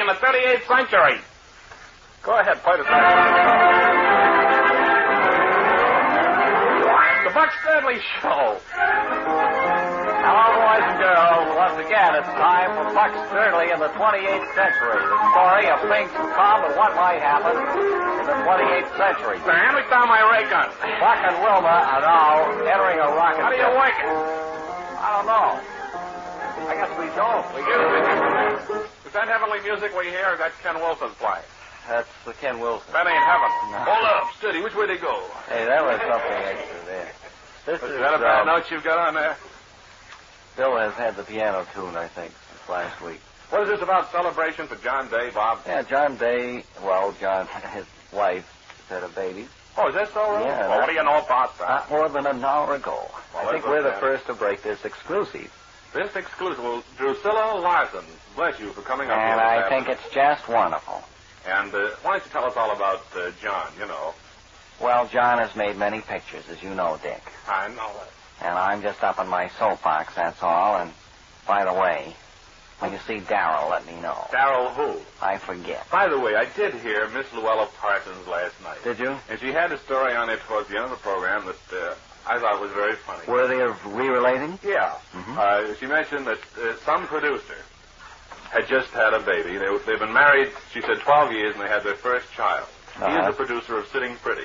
in the 38th century. Go ahead, play the saxophone. The Buck Sturdley Show. Hello, boys and girls. Once again, it's time for Buck Sturdley in the 28th century. The story of things to come and what might happen in the 28th century. Now, hand me down my ray gun. Buck and Wilma are now entering a rocket. How do you work it? I don't know. I guess we don't. We do. Is that heavenly music we hear, or that's Ken Wilson's play? That's the Ken Wilson. That ain't heaven. No. Hold up, steady. Which way they go? Hey, that was something extra there. This Is that a bad note you've got on there? Bill has had the piano tuned, I think, since last week. What is this about celebration for John Day, Bob? Yeah, John Day, John, his wife, had a baby. Oh, is that so, really? Yeah. Well, what do you know about that? Not more than an hour ago. Well, I think we're the first to break this exclusive. This exclusive. Well, Drusilla Larson, bless you for coming up here. And this I think afternoon. it's just wonderful. And why don't you tell us all about John, you know? Well, John has made many pictures, as you know, Dick. I know that. And I'm just up on my soapbox, that's all. And by the way, when you see Darrell, let me know. Darrell who? I forget. By the way, I did hear Miss Luella Parsons last night. Did you? And she had a story on it towards the end of the program that I thought was very funny. Worthy of re-relating? Yeah. Mm-hmm. She mentioned that some producer had just had a baby. They've been married, she said, 12 years, and they had their first child. He is the producer of Sitting Pretty.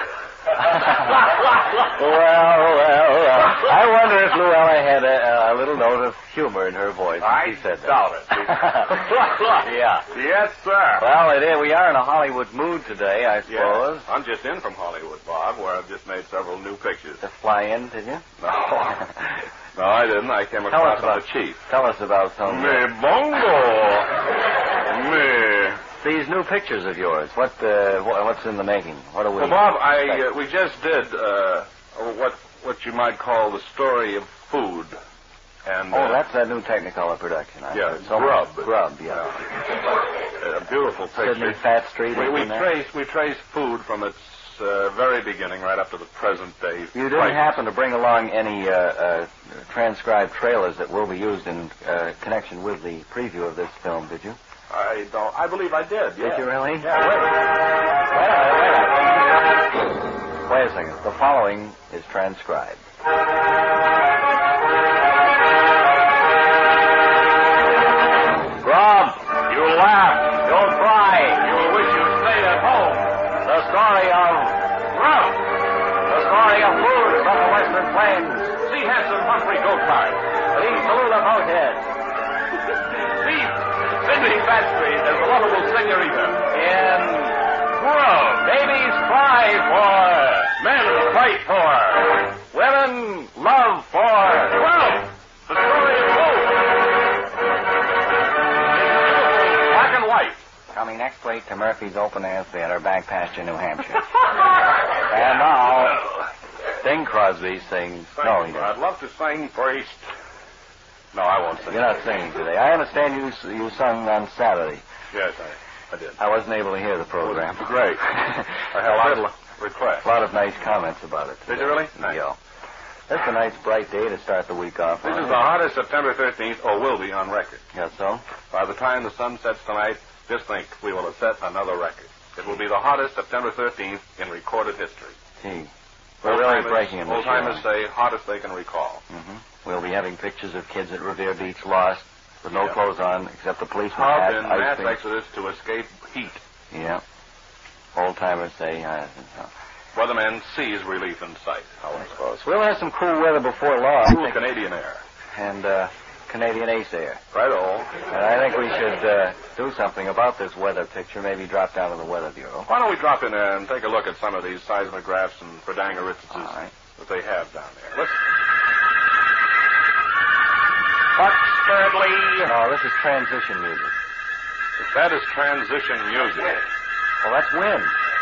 Well. I wonder if Luella had a little note of humor in her voice. I said that. doubt it. Yeah. Yes, sir. Well, we are in a Hollywood mood today, I suppose. Yes. I'm just in from Hollywood, Bob, where I've just made several new pictures. To fly in, did you? No. No, I didn't. I came across with the chief. Tell us about some... Me bongo. Me. These new pictures of yours, what's in the making? What are we... Well, Bob, we just did what you might call the story of food. And that's that new Technicolor production. Yeah, Grub. Grub, yeah. A beautiful picture. Sydney Fat Street. We trace food from its very beginning right up to the present day. You didn't happen to bring along any transcribed trailers that will be used in connection with the preview of this film, did you? I don't. I believe I did. Did you really? Yeah. Wait a second. The following is transcribed. Grub, you laugh, you'll cry, you'll wish you stayed at home. The story of Grub. The story of food from the Western Plains. See handsome Humphrey Goathard. See Tallulah Boathead. See Sydney Fat Street as the lovable senorita. In Grub. Babies cry for, Men fight for. women love for. Grub. The story of food. Black and white. Coming next week to Murphy's Open Air Theater, back pasture, New Hampshire. And now, Bing Crosby sings. No, he doesn't. I'd love to sing first. No, I won't sing. You're not singing today. I understand you sung on Saturday. Yes, I did. I wasn't able to hear the program. It was great. I had a lot of requests. A lot of nice comments about it. Did you really? Nice. Yeah. That's a nice bright day to start the week off. This is the hottest September 13th, or will be on record. Yes, so? By the time the sun sets tonight, just think, we will have set another record. It will be the hottest September 13th in recorded history. Gee. We're really breaking in this Old-timers say hottest they can recall. Mm-hmm. We'll be having pictures of kids at Revere Beach lost with no clothes on except the policeman's hat. Hubbed in mass exodus to escape heat. Yeah. Old-timers say... Weathermen sees relief in sight, however. We'll have some cool weather before long. Cool Canadian air. And Canadian Ace air. Right-o. And I think we should do something about this weather picture, maybe drop down to the Weather Bureau. Why don't we drop in there and take a look at some of these seismographs and Verdangeritzes that they have down there. Listen. Buck Sturdley. No, this is transition music. If that is transition music. Well, that's wind.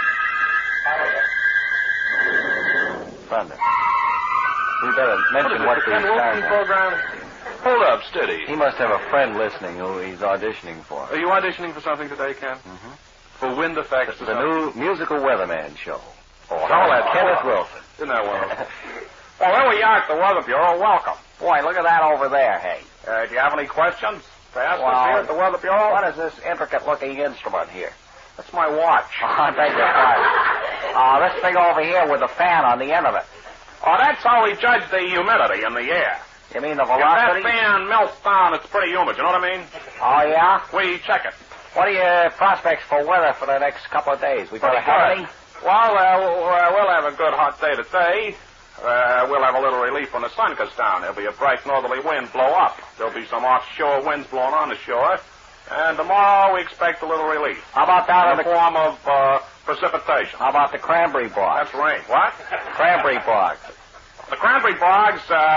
Thunder. We better mention what the Ken Wilson program. Hold up, steady. He must have a friend listening who he's auditioning for. Are you auditioning for something today, Ken? Mm-hmm. For wind effects. The new musical weatherman show. Oh, Kenneth Wilson. Isn't that wonderful? Well, there we are at the Weather Bureau. Welcome. Boy, look at that over there, hey. Do you have any questions? They asked us here at the Weather Bureau. What is this intricate-looking instrument here? That's my watch. I beg your pardon. This thing over here with the fan on the end of it. Oh, that's how we judge the humidity in the air. You mean the If that velocity? fan melts down, it's pretty humid. You know what I mean? Oh, yeah? We check it. What are your prospects for weather for the next couple of days? We going to have any? Well, we'll have a good hot day today. We'll have a little relief when the sun goes down. There'll be a bright northerly wind blow up. There'll be some offshore winds blowing on the shore. And tomorrow we expect a little relief. How about down in the form of precipitation. How about the cranberry bogs? That's rain. What? Cranberry bogs. The cranberry bogs,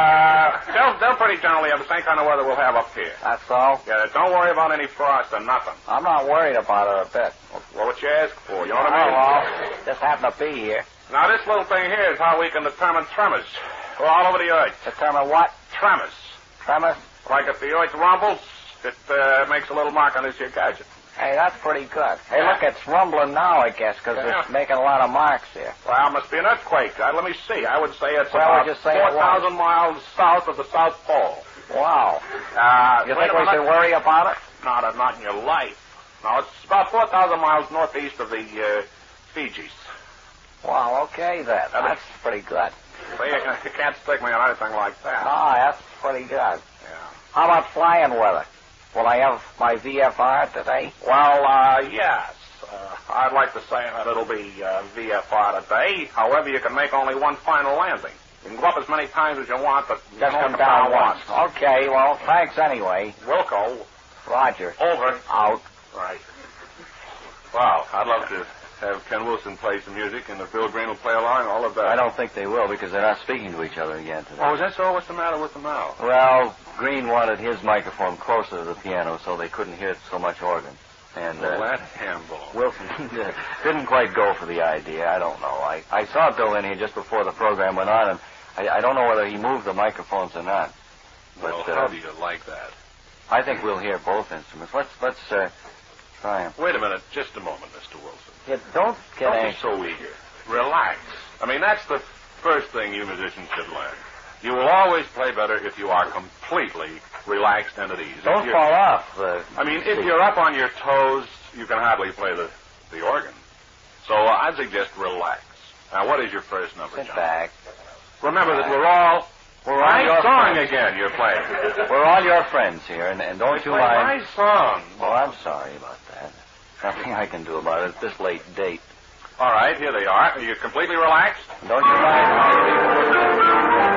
they'll pretty generally have the same kind of weather we'll have up here. That's all? Yeah, don't worry about any frost or nothing. I'm not worried about it a bit. Well, what you ask for, you know what I mean? Well, just happen to be here. Now, this little thing here is how we can determine tremors. We're all over the earth. Determine what? Tremors. Tremors? Like if the earth rumbles, it makes a little mark on this here gadget. Hey, that's pretty good. Hey, look, it's rumbling now, I guess, because it's making a lot of marks here. Well, it must be an earthquake. Let me see. I would say it's about about 4,000 miles south of the South Pole. Wow. You think we should worry about it? Not in your life. No, it's about 4,000 miles northeast of the Fijis. Wow, okay, then. That's pretty good. See, you can't stick me on anything like that. Ah, that's pretty good. Yeah. How about flying weather? Will I have my VFR today? Well, yes. I'd like to say that it'll be VFR today. However, you can make only one final landing. You can go up as many times as you want, but just come down once. Okay, well, thanks anyway. Wilco. Roger. Over. Out. Right. Well, I'd love to have Ken Wilson play some music, and if Bill Green will play along, all of that. I don't think they will, because they're not speaking to each other again today. Oh, is that so? What's the matter with them now? Well, Green wanted his microphone closer to the piano so they couldn't hear so much organ. And that handball. Wilson didn't quite go for the idea. I don't know. I saw Bill in here just before the program went on, and I don't know whether he moved the microphones or not. But, well, how do you like that? I think we'll hear both instruments. Let's try them. Wait a minute. Just a moment, Mr. Wilson. Yeah, don't be so eager. Relax. I mean, that's the first thing you musicians should learn. You will always play better if you are completely relaxed and at ease. Don't fall off. If you're up on your toes, you can hardly play the organ. So I'd suggest relax. Now, what is your first number, Sit John? back. Remember that we're all your song friends. Again you're playing. We're all your friends here, and don't you mind. My song. Oh, I'm sorry about that. Nothing I can do about it at this late date. All right, here they are. Are you completely relaxed? Don't you mind?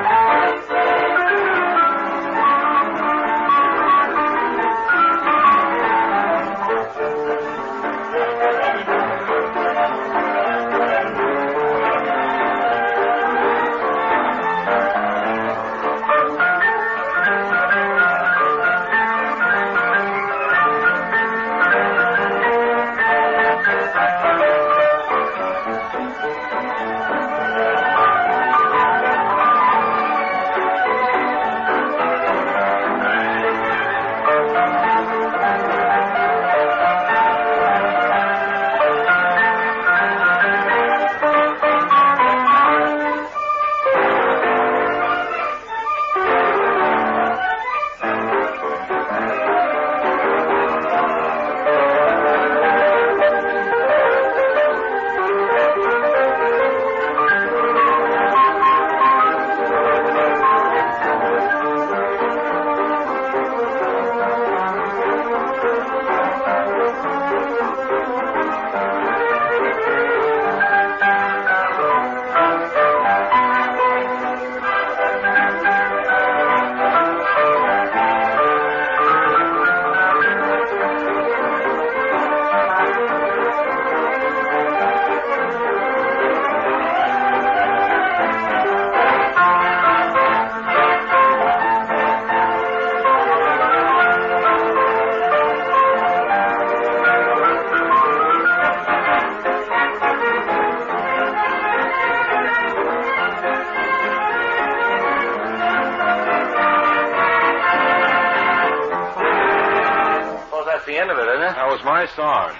The end of it, isn't it? That was my song.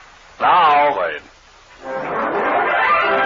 Now. Played.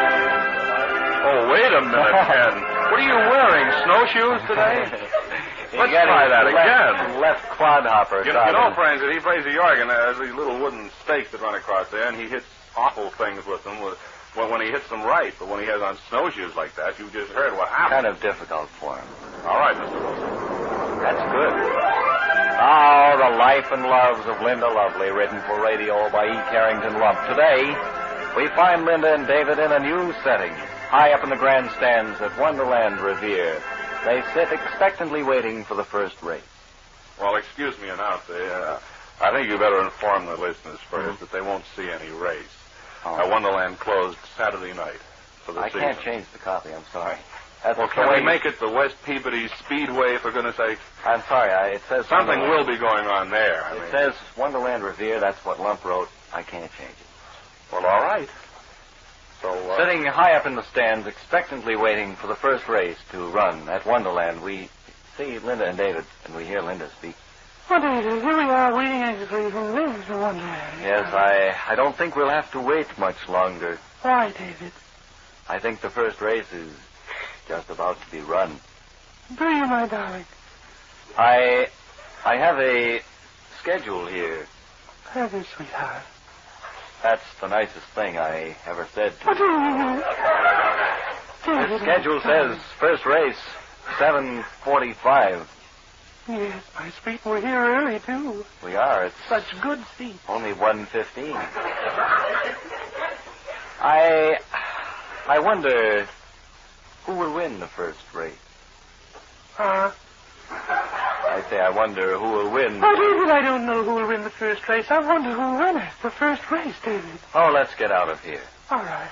Oh, wait a minute, Ken. What are you wearing? Snowshoes today? Let's try that again. Left clodhopper. You know, friends, that he plays the organ, there's these little wooden stakes that run across there, and he hits awful things with them when he hits them right. But when he has on snowshoes like that, you just heard what happened. Kind of difficult for him. All right, Mr. Wilson. That's good. Now, the life and loves of Linda Lovely, written for radio by E. Carrington Lump. Today, we find Linda and David in a new setting, high up in the grandstands at Wonderland Revere. They sit expectantly waiting for the first race. Well, excuse me, announcer. I think you better inform the listeners first that they won't see any race. Wonderland closed Saturday night for the season. I can't change the copy, I'm sorry. Well, can we make it the West Peabody Speedway, for goodness sake? I'm sorry, it says... Something will be going on there. It says Wonderland Revere, that's what Lump wrote. I can't change it. Well, all right. So, sitting high up in the stands, expectantly waiting for the first race to run at Wonderland, we see Linda and David, and we hear Linda speak. Oh, David, here we are waiting anxiously for Linda to Wonderland. Yes, I don't think we'll have to wait much longer. Why, David? I think the first race is just about to be run. Do you, my darling? I have a schedule here. Have you, sweetheart? That's the nicest thing I ever said to you. David, The schedule says first race, 7:45. Yes, my sweet, we're here early, too. We are. It's Such good seats. only 1:15. I wonder who will win the first race. Huh? I say I wonder who will win. Oh, David, I don't know who will win the first race. I wonder who will win it. The first race, David. Oh, let's get out of here. All right.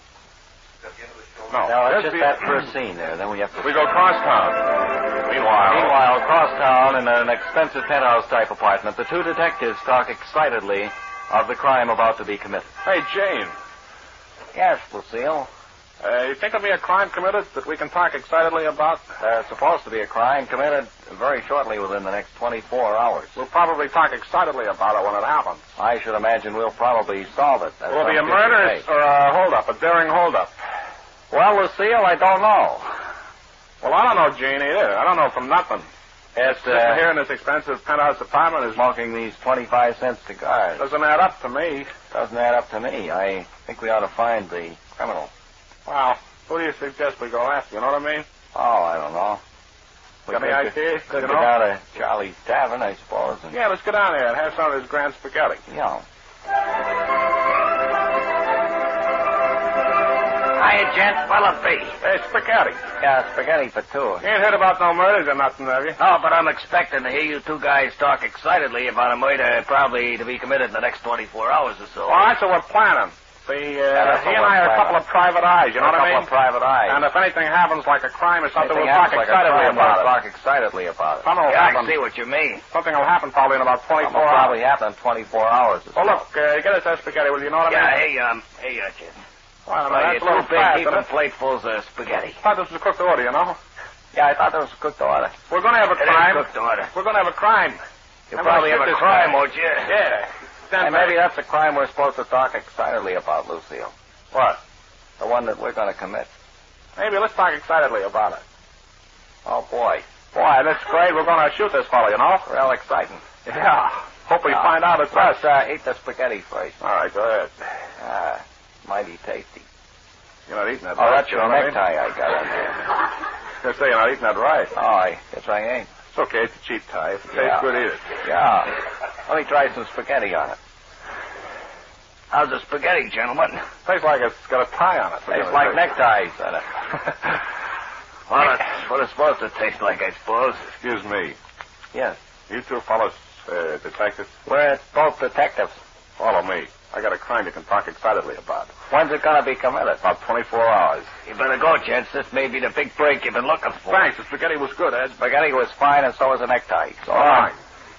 no. Now, it's just that first scene there. Then we have to... We go cross town. Meanwhile, across town in an expensive penthouse-type apartment, the two detectives talk excitedly of the crime about to be committed. Hey, Jane. Yes, Lucille. You think there'll be a crime committed that we can talk excitedly about? There's supposed to be a crime committed very shortly within the next 24 hours. We'll probably talk excitedly about it when it happens. I should imagine we'll probably solve it. Will it be a murder or a holdup, a daring holdup? Well, Lucille, I don't know. Well, I don't know, Jane, either. I don't know from nothing. It's Sitting here in this expensive penthouse apartment is... smoking these 25-cent cigars. Doesn't add up to me. Doesn't add up to me. I think we ought to find the criminal. Well, who do you suggest we go after? You know what I mean? Oh, I don't know. Got any idea? Could go down to Charlie's Tavern, I suppose. And... Yeah, let's go down there and have some of this grand spaghetti. Yeah. Hiya, gents. What'll it be? Hey, spaghetti. Yeah, spaghetti for two. You ain't heard about no murders or nothing, have you? No, but I'm expecting to hear you two guys talk excitedly about a murder probably to be committed in the next 24 hours or so. Well, that's what we're planning. See, he and I are a couple of private eyes, you know what I mean? A couple of private eyes. And if anything happens like a crime or something, we'll Anything talk happens like a excitedly crime, about we'll it. talk excitedly about it. Something will Yeah, I happen. see what you mean. Something will happen probably in about 24 It'll hours. probably happen in 24 hours or so. Well, look, get us that spaghetti, will you know what I mean? Yeah, hey, gents. Well, Well, that's you're a little too big fast, keeping isn't it? platefuls of spaghetti. I thought this was a cooked order, you know? Yeah, I thought there was a cooked order. We're going to have a It crime. ain't cooked order. We're going to have a crime. You'll I'm gonna probably have shoot a this crime, guy. won't you? Yeah. And maybe that's the crime we're supposed to talk excitedly about, Lucille. What? The one that we're going to commit. Maybe let's talk excitedly about it. Oh, boy. Boy, that's great. We're going to shoot this fellow, you know? Real exciting. Yeah. Hope we find out it's us. Let's eat the spaghetti first. All right, go ahead. Mighty tasty. You're not eating that Oh, right. that's your necktie I got in there. They say you're not eating that right. Oh, I guess I ain't. It's okay. It's a cheap tie. If it tastes Yeah. good, eat it. Yeah. Let me try some spaghetti on it. How's the spaghetti, gentlemen? Tastes like it's got a tie on it. Tastes like neckties on it. Well, that's what it's supposed to taste like, I suppose. Excuse me. Yes. You two fellas, detectives, We're both detectives. follow me. I got a crime you can talk excitedly about. When's it going to be committed? About 24 hours. You better go, gents. This may be the big break you've been looking for. Thanks. The spaghetti was good, Ed. Spaghetti was fine, and so was the necktie. So All right.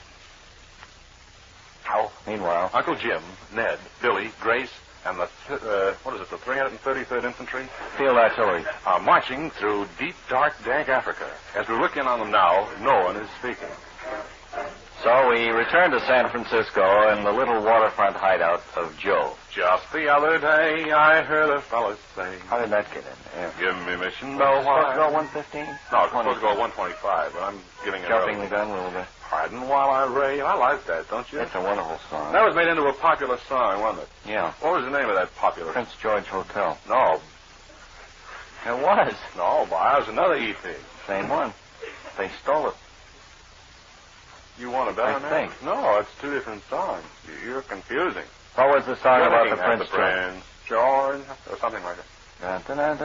Meanwhile, Uncle Jim, Ned, Billy, Grace, and the, the 333rd Infantry field artillery. are marching through deep, dark, dank Africa. As we look in on them now, no one is speaking. So we return to San Francisco in the little waterfront hideout of Joe. Just the other day, I heard a fella say, How did that get in there? give me Mission Bell Supposed to wine. go 115? No, it's supposed to go 125, but I'm giving it Jumping early. the gun a little bit. Pardon while I rave. I like that, don't you? It's a wonderful song. That was made into a popular song, wasn't it? Yeah. What was the name of that popular Prince George Hotel. No. It was. No, boy, that was another EP. Same one. They stole it. You want a better I name? think. No, it's two different songs. You're confusing. What was the song You're about looking the at Prince Prince George, or something like that. That's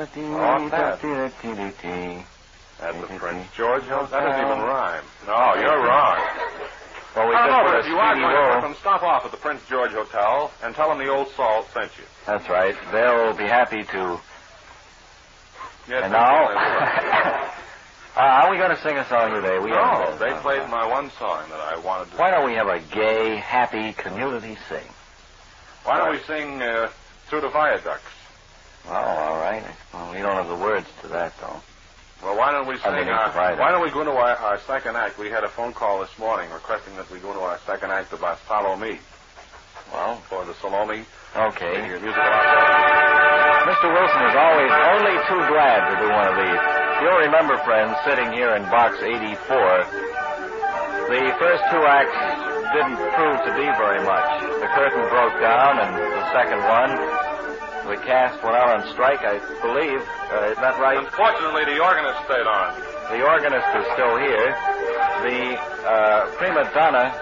the Prince George. That doesn't even rhyme. No, you're wrong. Well, we I just don't know, put but a if you are speedy going to roll. put them, stop off at the Prince George Hotel and tell them the old Salt sent you. That's right. They'll be happy to. Yes, And they now, will. are we going to sing a song today? We No, haven't they done that. played my one song that I wanted to. Why don't we have a gay, happy community sing? Why don't we sing Through the Viaducts? Oh, all right. Well, we don't have the words to that, though. Well, why don't we sing Underneath the Viaduct. why don't we go into our second act? We had a phone call this morning requesting that we go into our second act about Follow Me Well, for the Salome okay. musical opera. Mr. Wilson is always only too glad to do one of these. You'll remember, friends, sitting here in box 84, the first two acts didn't prove to be very much. The curtain broke down, and the second one, the cast went out on strike, I believe. Is that right? Unfortunately, the organist stayed on. The organist is still here. The prima donna,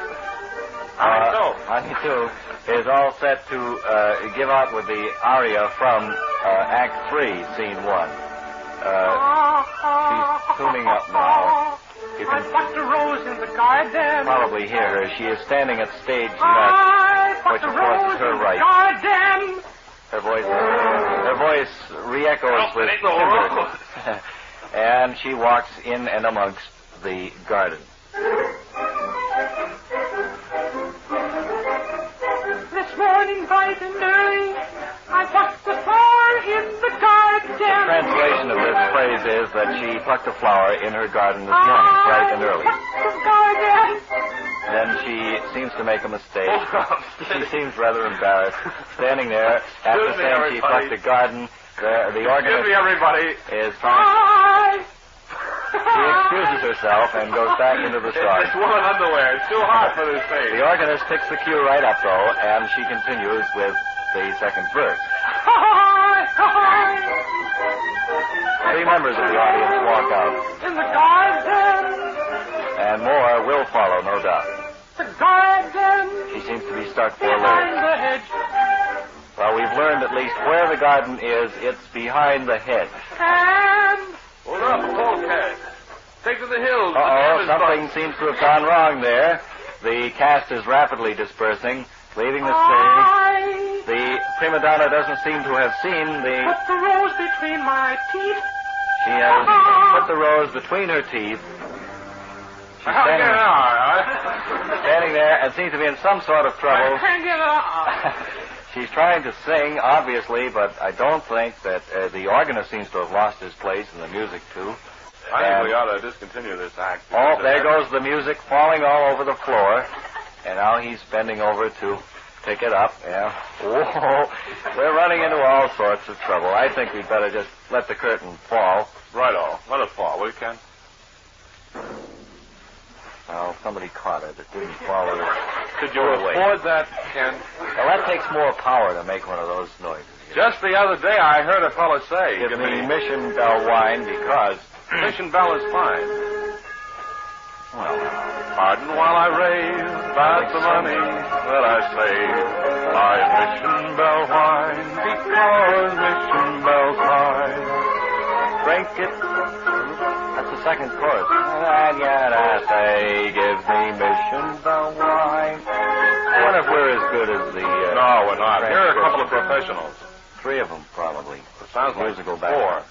Annie is all set to give out with the aria from Act 3, Scene 1. She's tuning up now. You I can plucked a rose in the garden. probably hear her. She is standing at stage left, I which plucked a of course rose is her in the right. garden. Her voice re-echoes with timbre. And she walks in and amongst the garden. This morning, bright and early, I plucked the flower in the garden. The translation of this phrase is that she plucked a flower in her garden this morning, bright and early. The garden. Then she seems to make a mistake. She seems rather embarrassed. Standing there after Excuse me, saying she plucked everybody. the garden, the organist Excuse me, everybody. is trying. I. She excuses herself and goes back into the song. This woman underwear. It's too hot for this thing. The organist picks the cue right up, though, and she continues with the second verse. Three members of the audience walk out, In the garden. and more will follow, no doubt. The garden. She seems to be stuck for Behind lyrics. the hedge. Well, we've learned at least where the garden is. It's behind the hedge. And. Hold up, polecat. Take to the hills. Uh-oh, something seems to have gone wrong there. The cast is rapidly dispersing, leaving the stage. I. The prima donna doesn't seem to have seen the... Put the rose between my teeth. She has put the rose between her teeth. She's standing there and seems to be in some sort of trouble. I can't get up. She's trying to sing, obviously, but I don't think that the organist seems to have lost his place in the music, too. I think we ought to discontinue this act. Oh, there goes the music falling all over the floor. And now he's bending over to pick it up. Yeah. Whoa. We're running into all sorts of trouble. I think we'd better just let the curtain fall. Righto. Let it fall, will you, Ken? Well, somebody caught it. It didn't fall. Could you away. afford that, Ken? Well, that takes more power to make one of those noises. Just the other day, I heard a fella say, Give me Mission Bell wine because... Mission Bell is fine. Well, Pardon while I rave about the money that I save. Buy Mission Bell wine because Mission Bell's fine. drink it. That's the second chorus. And yet I say, give me Mission Bell wine. I wonder if we're as good as the... No, we're not. Here are a couple of professionals. Three of them, probably. It sounds like Musical four. background.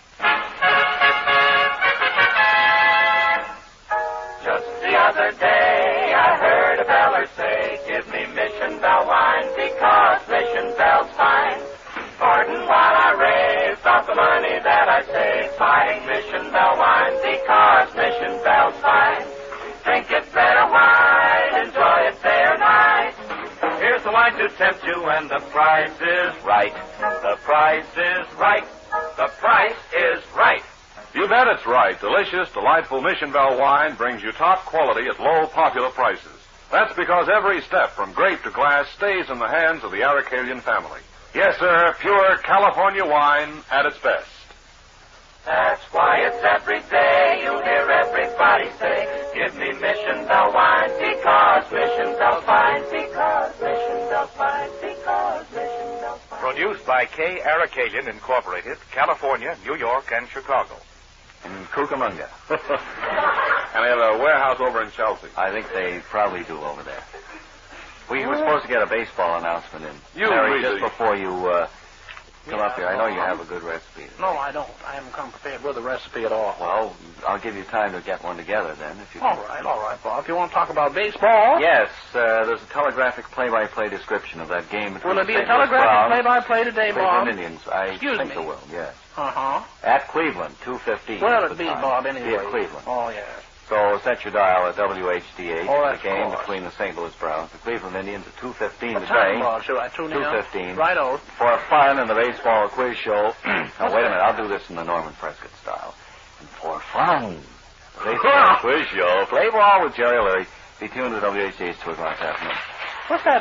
Just the other day, I heard a beller say, give me Mission Bell wine because Mission Bell's fine. Pardon while I rave about the money that I save, buying Mission Bell wine because Mission Bell's fine. Drink it red or white, enjoy it day or night. Here's the wine to tempt you, and the price is Right. The price is right. The price is right. You bet it's right. Delicious, delightful Mission Bell wine brings you top quality at low, popular prices. That's because every step from grape to glass stays in the hands of the Aracelian family. Yes, sir, pure California wine at its best. That's why it's every day you hear everybody say, give me Mission Bell wine because Mission Bell's fine, because Mission Bell's fine, because Mission Bell's fine. Produced by K. Aracelian Incorporated, California, New York, and Chicago. In Cucamonga. And they have a warehouse over in Chelsea. I think they probably do over there. We were supposed to get a baseball announcement in. You Mary, really- just before you come up here. I know you have a good recipe. No, I don't. I haven't come prepared with a recipe at all. Well, I'll give you time to get one together then, if you All right, Bob. If you want to talk about baseball, Yes, there's a telegraphic play-by-play description of that game between will it the be a St. Louis telegraphic Browns play-by-play today, and Bob? Cleveland Indians. I Excuse think me. it will, yes. Uh-huh. At Cleveland, 2:15. Well, is it'd the be, time. Bob, Be anyway. at Cleveland. Oh, yeah. So set your dial at WHDH Oh, for the that's game course. between the St. Louis Browns and the Cleveland Indians at 2:15 What today. time, Bob? Should I tune in? 2:15. Righto. For fun in the baseball quiz show. Now, wait a minute. I'll do this in the Norman Prescott style. And for fun, the baseball quiz show. Play ball with Jerry O'Leary. Be tuned to WHDH 2 o'clock this afternoon. What's that?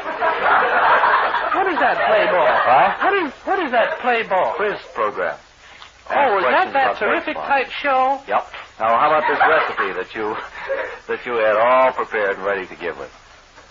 What is that play ball? Huh? What is that play ball? Quiz program. Oh, Ask is that questions that about terrific baseball. type show? Yep. Now, how about this recipe that you had all prepared and ready to give us?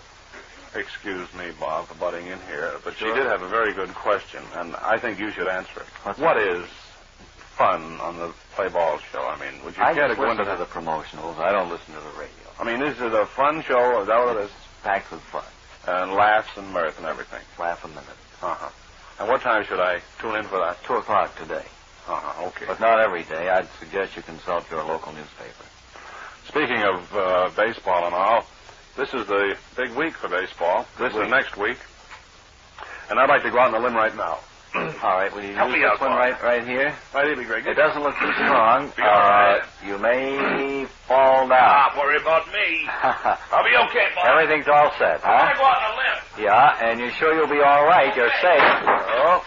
Excuse me, Bob, for butting in here, but Sure. she did have a very good question, and I think you should answer it. What's What that? is fun on the play ball show? I mean, would you I care just to go listen into to that? the promotionals. I don't listen to the radio. I mean, is it a fun show? Is that what it is? Packed with fun. And laughs and mirth and everything. Laugh a minute. Uh-huh. And what time should I tune in for that? 2 o'clock today. Uh-huh, okay. But not every day. I'd suggest you consult your local newspaper. Speaking of baseball and all, this is the big week for baseball. This is next week. And I'd like to go out on a limb right now. All right, will you Help use me this out, one Bob. right here? Right, it'll be great. It doesn't look too strong. Be all right. You may fall down. Don't worry about me. I'll be okay, Bob. Everything's all set, I'm huh? gonna go out on a limb. Yeah, and you're sure you'll be all right? You're safe. Oh.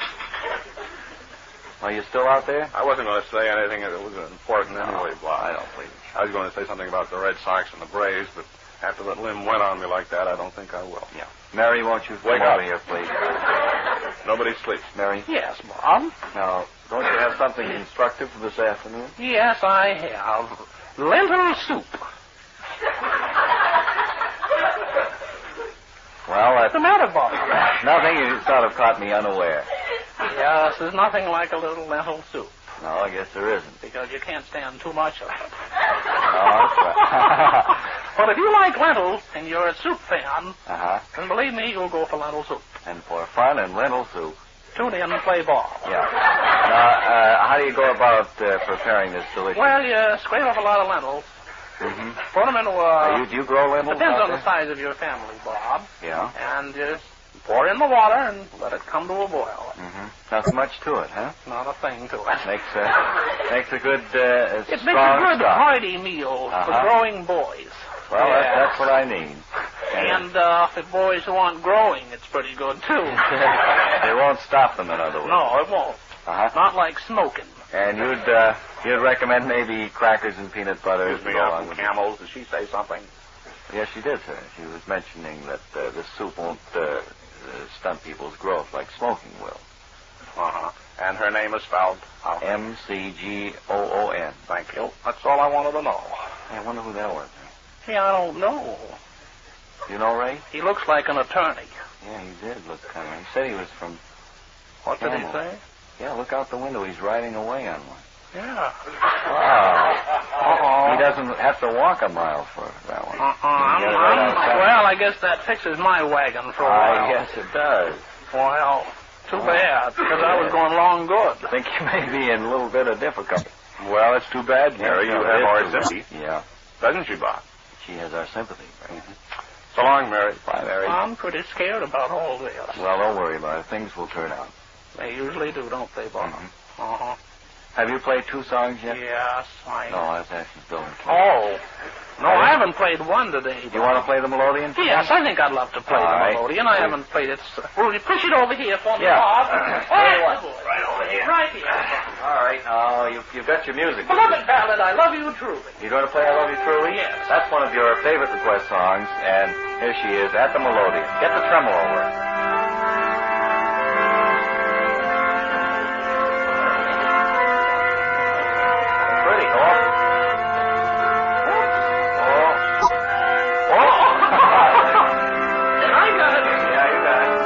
Are you still out there? I wasn't going to say anything that was important anyway, Bob. I don't believe it. I was going to say something about the Red Sox and the Braves, but after that limb went on me like that, I don't think I will. Yeah. Mary, won't you Wake come up. over here, please? Nobody sleeps. Mary? Yes, Bob. Now, don't you have something instructive for this afternoon? Yes, I have. Lentil soup. Well, What's the matter, Bob? nothing. You sort of caught me unaware. Yes, there's nothing like a little lentil soup, No, I guess there isn't. because you can't stand too much of it. Oh, that's right. But if you like lentils and you're a soup fan, Uh-huh. then believe me, you'll go for lentil soup. And for fun and lentil soup. Tune in and play ball. Yeah. Now, how do you go about preparing this delicious? Well, you scrape up a lot of lentils, Mm-hmm. put them into Do you grow lentils? depends out on the there? size of your family, Bob, Yeah. and just pour in the water and let it come to a boil. Mm-hmm. Not so much to it, huh? Not a thing to it. Makes a good It makes a strong good stock. hearty meal for Uh-huh. growing boys. Well, Yes. that's what I need. And for boys who aren't growing, it's pretty good, too. They won't stop them, in other words. No, it won't. Uh-huh. Not like smoking. And you'd recommend maybe crackers and peanut butter. Excuse me, to go along with it. Camels. Did she say something? Yes, she did, sir. She was mentioning that this soup won't stunt people's growth like smoking will. Uh-huh. And her name is spelled how? MCGOON. Thank you. That's all I wanted to know. Hey, I wonder who that was. Yeah, I don't know. You know, Ray? He looks like an attorney. Yeah, he did look kind of. He said he was from. What did he Camel. say? Yeah, look out the window. He's riding away on one. Yeah. Wow. Uh-oh. He doesn't have to walk a mile for that one. Uh-uh. Get it right outside. Well, I guess that fixes my wagon for a I while. guess it does. Well, too bad, because I was going along good. I think you may be in a little bit of difficulty. Well, it's too bad, Mary. Yeah, You it have is our too bad. sympathy. Yeah. Doesn't she, Bob? She has our sympathy, right? So long, Mary. Bye, Mary. I'm pretty scared about all this. Well, don't worry about it. Things will turn out. They usually do, don't they, Bob? Mhm. Uh-huh. Have you played 2 songs yet? Yes, No, I was asking Bill. Oh. No, I haven't played one today. You want to play the melodeon? Yes, I think I'd love to play All right. the melodeon. I haven't played it. Will you push it over here for me, Yeah. Bob? Right over here. Right here. All right. Now, you've got your music. Beloved ballad, I love you truly. You going to play I Love You Truly? Yes. That's one of your favorite request songs, and here she is at the melodeon. Get the tremolo over. Pretty, huh? I got it. Yeah, you got it.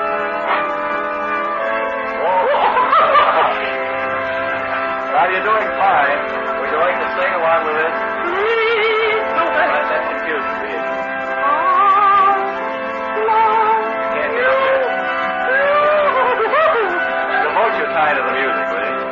Well, you're doing fine. Would you like to sing along with this? That's confusing for you. Can't get up there. Devote your time to the music, will you?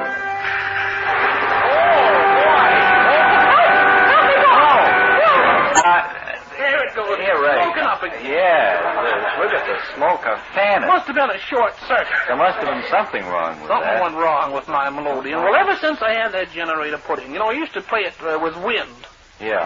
There it goes. Here, Ray. Smoking up again. Yeah, look at the smoke of fan. Must have been a short circuit. There must have been something wrong with Something that. went wrong with my melodeon. Well, ever since I had that generator put in, I used to play it with wind. Yeah.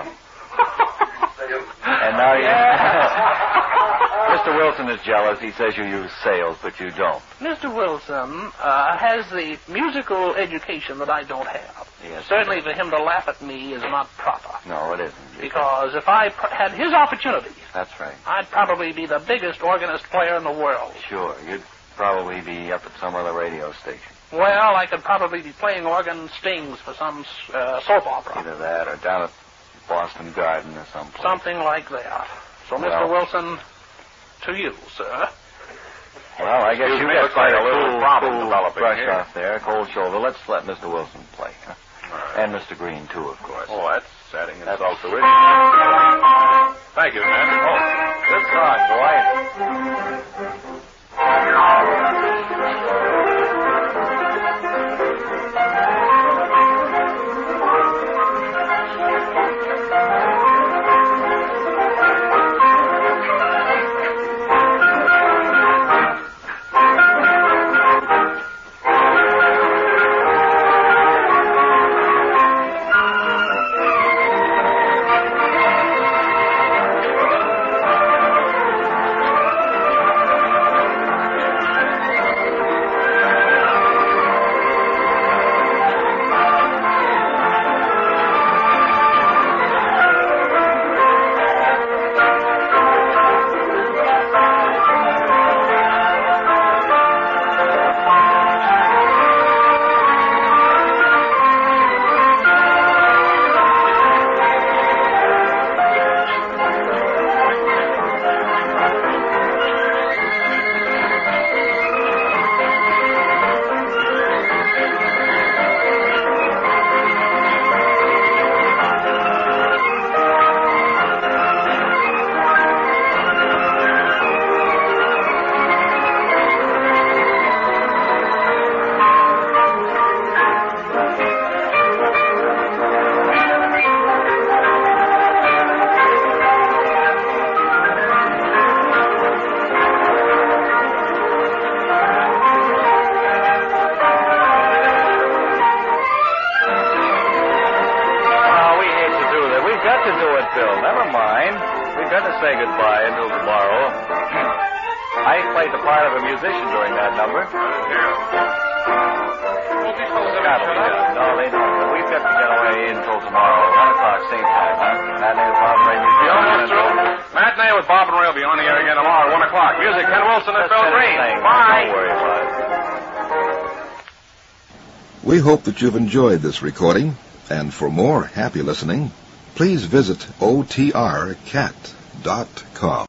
And now you... Mr. Wilson is jealous. He says you use sails, but you don't. Mr. Wilson has the musical education that I don't have. Yes, Certainly for him to laugh at me is not proper. No, it isn't. Because if I had his opportunity, That's right. I'd probably be the biggest organist player in the world. Sure. You'd probably be up at some other radio station. Well, I could probably be playing organ stings for some soap opera. Either that or down at Boston Garden or someplace. Something like that. So, Well. Mr. Wilson, to you, sir. Well, I guess Excuse you me, got looks quite like a a little cool problem developing brush here. off there, cold shoulder. Let's let Mr. Wilson play. Huh? And Mr. Green, too, of course. Oh, that's adding That's- insult to injury. Thank you, man. Oh, good song, boy. Say goodbye until tomorrow. I played the part of a musician during that number. No, they don't. We've got to get away until tomorrow, 1 o'clock, same time, huh? Matinee with Bob and Ray. You almost through? Matinee with Bob and Ray will be on the air again tomorrow at 1 o'clock. Music, Ken Wilson and Bill Green. Bye. Don't worry about it. We hope that you've enjoyed this recording, and for more happy listening, please visit otrcat.com.